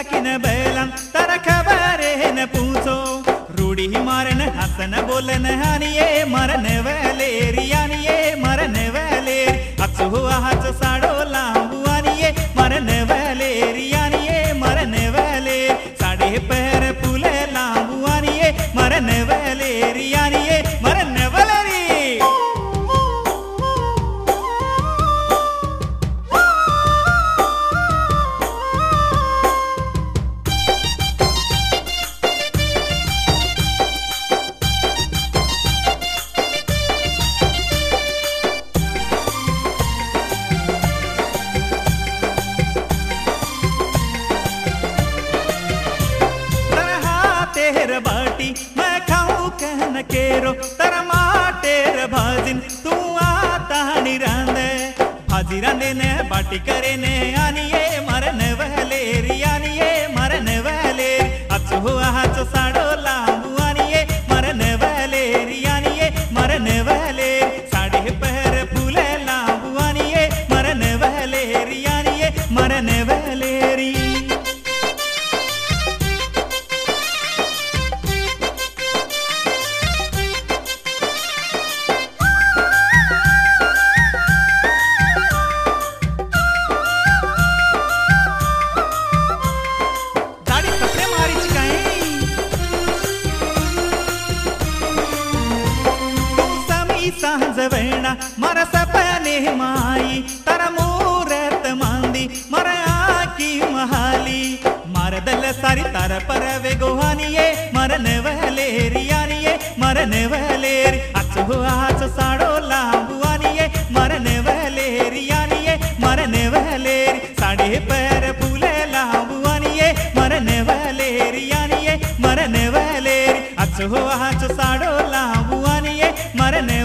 किन बैलन तर खबरे न पूछो रूढ़ी मारन हसन बोलन हानिए मरन वलेरी यानिए मरन वलेरी अच्छु हुआ हच साड़ो लांबू आनिए मरन वलेरी यानिए मरन वलेरी साड़े पैर फूले लांबू आनिए मरन वलेरी यानिए मरन वलेरी बाटी मैं खाऊं कहन केरो तेरा माटेर भाजिन तू आता निरांदे भाजी रांदे ने बाटी करे ने आनिए मरन वलेरी आनिए मरन वलेरी अच्छु हुआ हच साड़ो लांबू आनिए मरन वलेरी आनिए मरन वलेरी साड़े पैर फूले लांबू आनिए मरन वलेरी आनिए मरन वलेरी सांझ वेणा मर सपने माई तर मूरत मांदी मर आकी महाली मार दल सारी तर पर वे गोहानिए मरन वलेरी यानिए मरन वलेरी अच्छु हुआ हच साड़ो लांबू आनिए मरन वलेरी यानिए मरन वलेरी साड़े पैर फूले लांबू आनिए मरन वलेरी यानिए मरन वलेरी अच्छु हुआ हच साड़ो लांबू आनिए मरन